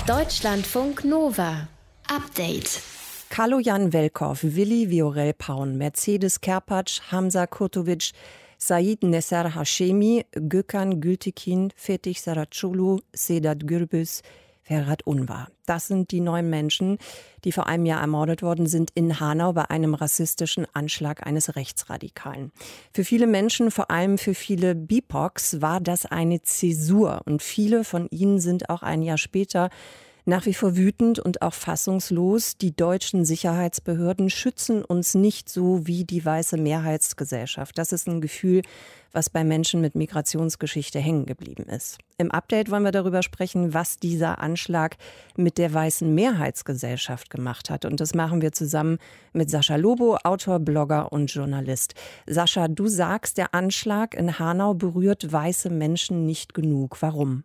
Deutschlandfunk Nova. Update. Kaloyan Welkow, Willi Viorel Paun, Mercedes Kerpatsch, Hamza Kurtovic, Said Nesser Hashemi, Gökhan Gültekin, Fethi Saraçoğlu, Sedat Gürbüz, Ferhat Unvar. Das sind die 9 Menschen, die vor einem Jahr ermordet worden sind in Hanau bei einem rassistischen Anschlag eines Rechtsradikalen. Für viele Menschen, vor allem für viele BIPOCs, war das eine Zäsur. Und viele von ihnen sind auch ein Jahr später nach wie vor wütend und auch fassungslos. Die deutschen Sicherheitsbehörden schützen uns nicht so wie die weiße Mehrheitsgesellschaft. Das ist ein Gefühl, was bei Menschen mit Migrationsgeschichte hängen geblieben ist. Im Update wollen wir darüber sprechen, was dieser Anschlag mit der weißen Mehrheitsgesellschaft gemacht hat. Und das machen wir zusammen mit Sascha Lobo, Autor, Blogger und Journalist. Sascha, du sagst, der Anschlag in Hanau berührt weiße Menschen nicht genug. Warum?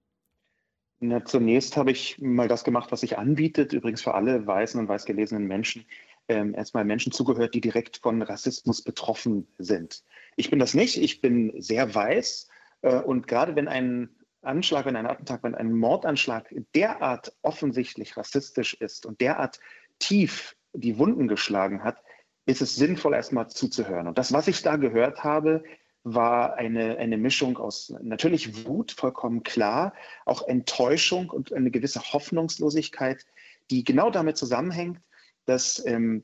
Na, zunächst habe ich mal das gemacht, was sich anbietet, übrigens für alle weißen und weiß gelesenen Menschen, erstmal Menschen zugehört, die direkt von Rassismus betroffen sind. Ich bin das nicht, ich bin sehr weiß und gerade wenn ein Anschlag, wenn ein Attentat, wenn ein Mordanschlag derart offensichtlich rassistisch ist und derart tief die Wunden geschlagen hat, ist es sinnvoll, erstmal zuzuhören. Und das, was ich da gehört habe, war eine Mischung aus natürlich Wut, vollkommen klar, auch Enttäuschung und eine gewisse Hoffnungslosigkeit, die genau damit zusammenhängt, dass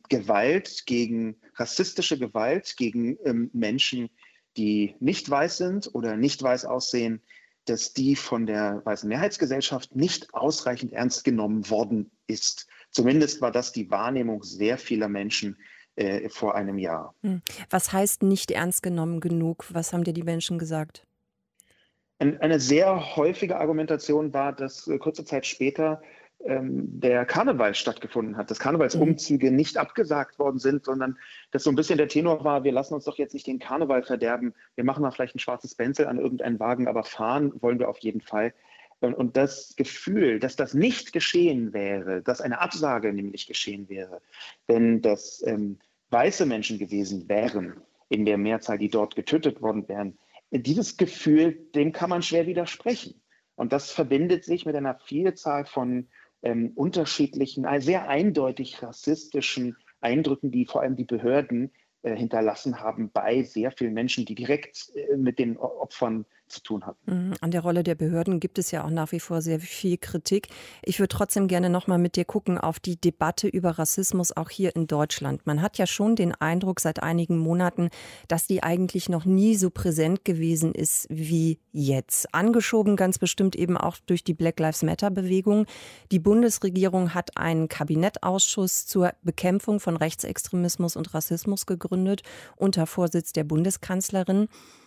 rassistische Gewalt gegen Menschen, die nicht weiß sind oder nicht weiß aussehen, dass die von der weißen Mehrheitsgesellschaft nicht ausreichend ernst genommen worden ist. Zumindest war das die Wahrnehmung sehr vieler Menschen vor einem Jahr. Was heißt nicht ernst genommen genug? Was haben dir die Menschen gesagt? Eine sehr häufige Argumentation war, dass kurze Zeit später der Karneval stattgefunden hat, dass Karnevalsumzüge nicht abgesagt worden sind, sondern dass so ein bisschen der Tenor war, wir lassen uns doch jetzt nicht den Karneval verderben, wir machen mal vielleicht ein schwarzes Benzel an irgendeinen Wagen, aber fahren wollen wir auf jeden Fall. Und das Gefühl, dass das nicht geschehen wäre, dass eine Absage nämlich geschehen wäre, wenn das weiße Menschen gewesen wären, in der Mehrzahl, die dort getötet worden wären, dieses Gefühl, dem kann man schwer widersprechen. Und das verbindet sich mit einer Vielzahl von unterschiedlichen, sehr eindeutig rassistischen Eindrücken, die vor allem die Behörden hinterlassen haben bei sehr vielen Menschen, die direkt mit den Opfern zu tun hatten. An der Rolle der Behörden gibt es ja auch nach wie vor sehr viel Kritik. Ich würde trotzdem gerne noch mal mit dir gucken auf die Debatte über Rassismus auch hier in Deutschland. Man hat ja schon den Eindruck seit einigen Monaten, dass die eigentlich noch nie so präsent gewesen ist wie jetzt. Angeschoben ganz bestimmt eben auch durch die Black Lives Matter Bewegung. Die Bundesregierung hat einen Kabinettausschuss zur Bekämpfung von Rechtsextremismus und Rassismus gegründet unter Vorsitz der Bundeskanzlerin.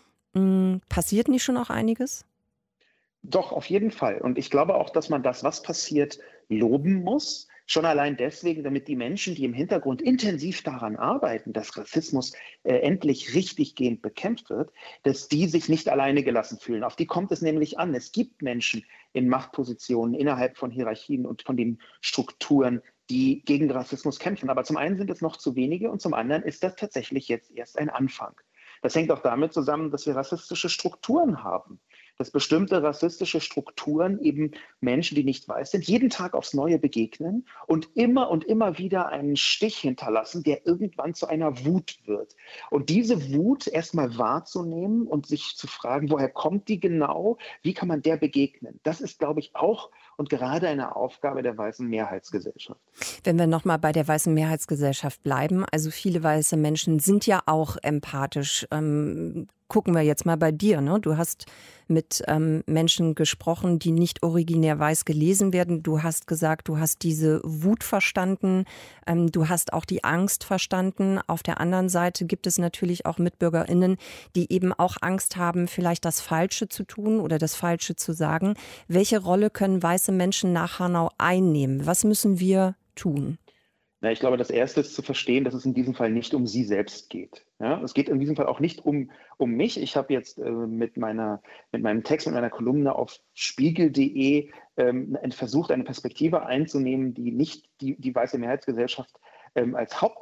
Passiert nicht schon auch einiges? Doch, auf jeden Fall. Und ich glaube auch, dass man das, was passiert, loben muss. Schon allein deswegen, damit die Menschen, die im Hintergrund intensiv daran arbeiten, dass Rassismus endlich richtiggehend bekämpft wird, dass die sich nicht alleine gelassen fühlen. Auf die kommt es nämlich an. Es gibt Menschen in Machtpositionen innerhalb von Hierarchien und von den Strukturen, die gegen Rassismus kämpfen. Aber zum einen sind es noch zu wenige und zum anderen ist das tatsächlich jetzt erst ein Anfang. Das hängt auch damit zusammen, dass wir rassistische Strukturen haben. Dass bestimmte rassistische Strukturen eben Menschen, die nicht weiß sind, jeden Tag aufs Neue begegnen und immer wieder einen Stich hinterlassen, der irgendwann zu einer Wut wird. Und diese Wut erstmal wahrzunehmen und sich zu fragen, woher kommt die genau, wie kann man der begegnen? Das ist, glaube ich, auch und gerade eine Aufgabe der weißen Mehrheitsgesellschaft. Wenn wir nochmal bei der weißen Mehrheitsgesellschaft bleiben, also viele weiße Menschen sind ja auch empathisch. Gucken wir jetzt mal bei dir, ne? Du hast mit Menschen gesprochen, die nicht originär weiß gelesen werden. Du hast gesagt, du hast diese Wut verstanden. Du hast auch die Angst verstanden. Auf der anderen Seite gibt es natürlich auch MitbürgerInnen, die eben auch Angst haben, vielleicht das Falsche zu tun oder das Falsche zu sagen. Welche Rolle können weiße Menschen nach Hanau einnehmen? Was müssen wir tun? Na, ich glaube, das Erste ist zu verstehen, dass es in diesem Fall nicht um sie selbst geht. Ja, es geht in diesem Fall auch nicht um mich. Ich habe jetzt mit meinem Text, mit meiner Kolumne auf spiegel.de versucht, eine Perspektive einzunehmen, die nicht die weiße Mehrheitsgesellschaft als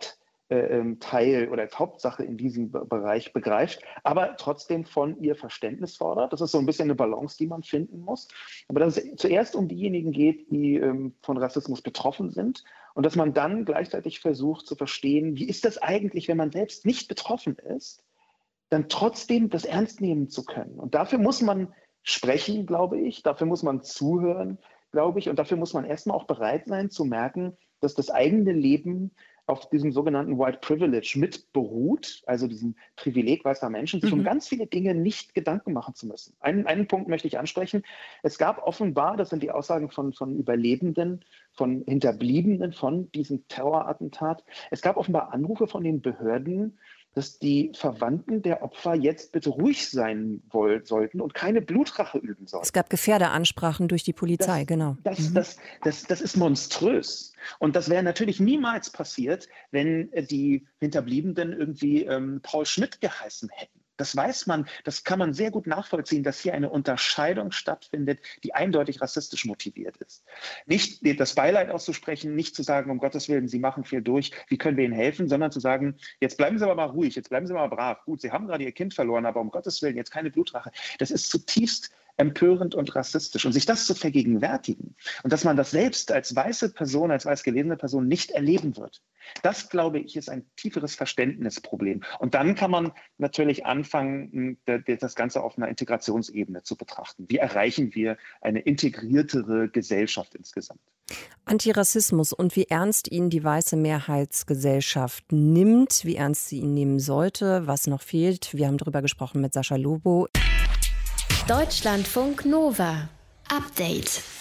Teil oder als Hauptsache in diesem Bereich begreift, aber trotzdem von ihr Verständnis fordert. Das ist so ein bisschen eine Balance, die man finden muss. Aber dass es zuerst um diejenigen geht, die von Rassismus betroffen sind und dass man dann gleichzeitig versucht zu verstehen, wie ist das eigentlich, wenn man selbst nicht betroffen ist, dann trotzdem das ernst nehmen zu können. Und dafür muss man sprechen, glaube ich, dafür muss man zuhören, glaube ich, und dafür muss man erstmal auch bereit sein zu merken, dass das eigene Leben auf diesem sogenannten White Privilege mit beruht, also diesem Privileg weißer Menschen, sich um ganz viele Dinge nicht Gedanken machen zu müssen. Einen Punkt möchte ich ansprechen. Es gab offenbar, das sind die Aussagen von Überlebenden, von Hinterbliebenen von diesem Terrorattentat, es gab offenbar Anrufe von den Behörden, dass die Verwandten der Opfer jetzt bitte ruhig sein sollten und keine Blutrache üben sollten. Es gab Gefährderansprachen durch die Polizei, genau. Das ist monströs. Und das wäre natürlich niemals passiert, wenn die Hinterbliebenen irgendwie Paul Schmidt geheißen hätten. Das weiß man, das kann man sehr gut nachvollziehen, dass hier eine Unterscheidung stattfindet, die eindeutig rassistisch motiviert ist. Nicht das Beileid auszusprechen, nicht zu sagen, um Gottes Willen, Sie machen viel durch, wie können wir Ihnen helfen, sondern zu sagen, jetzt bleiben Sie aber mal ruhig, jetzt bleiben Sie mal brav. Gut, Sie haben gerade Ihr Kind verloren, aber um Gottes Willen, jetzt keine Blutrache. Das ist zutiefst empörend und rassistisch. Und sich das zu vergegenwärtigen und dass man das selbst als weiße Person, als weiß gelesene Person nicht erleben wird, das, glaube ich, ist ein tieferes Verständnisproblem. Und dann kann man natürlich anfangen, das Ganze auf einer Integrationsebene zu betrachten. Wie erreichen wir eine integriertere Gesellschaft insgesamt? Antirassismus und wie ernst ihn die weiße Mehrheitsgesellschaft nimmt, wie ernst sie ihn nehmen sollte, was noch fehlt. Wir haben darüber gesprochen mit Sascha Lobo. Deutschlandfunk Nova. Update.